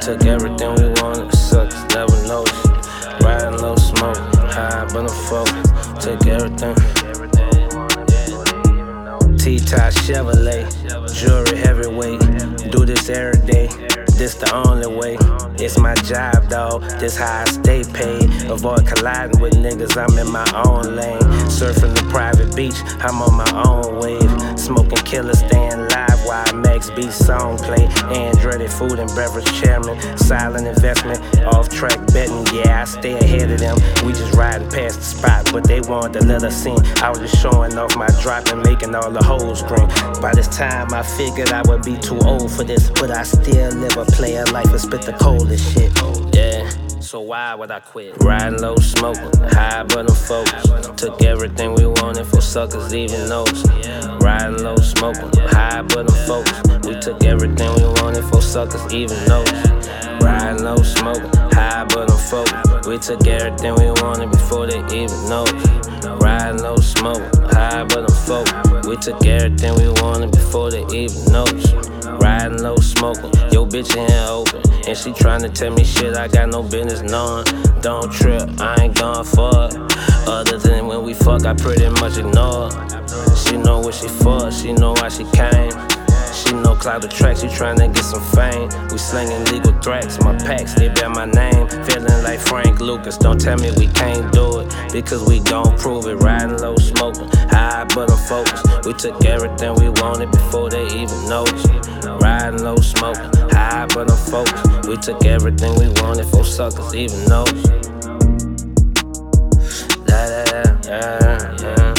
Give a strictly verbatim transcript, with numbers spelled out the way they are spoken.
took everything we wanted, suckers never noticed. Riding low smoke, high but I'm focused. Took everything. T-Top Chevrolet, jewelry heavyweight. Do this every day, this the only way. It's my job, dawg, this how I stay paid. Avoid colliding with niggas, I'm in my own lane. Surfing the private beach, I'm on my own wave. Smoking killer, staying live while Max B song play. Andretti food and beverage chairman, silent investment, off-track betting. Yeah, I stay ahead of them. We just riding past the spot, but they wanted to let us in. I was just showing off my drop and making all the hoes green. By this time, I figured I would be too old for this, but I still live a player life and spit the coldest shit. Yeah. So why would I quit? Riding low, smoking, high but I'm focused. Took everything we wanted for suckers, even noticed. Riding low, smoking, high but I'm focused. We took everything we wanted for suckers, even noticed. Riding low, smoking, high but I'm focused. We took everything we wanted before they even noticed. Riding low, smoking, high but I'm focused. We took everything we wanted before they even noticed. Riding low, smoking, yo bitch in here open, and she tryna tell me shit I got no business knowing. Don't trip, I ain't gone for it. Other than when we fuck, I pretty much ignore her. She know what she for, she know why she came. She know cloud the tracks, you tryna get some fame. We slinging legal threats, my packs, they bear my name. Feeling like Frank Lucas, don't tell me we can't do it, because we gon' prove it. Riding low, smoking, high but I'm focused. We took everything we wanted before they even noticed. Riding low, smoking, high but I'm focused. We took everything we wanted for suckers, even noticed. Da da da da da.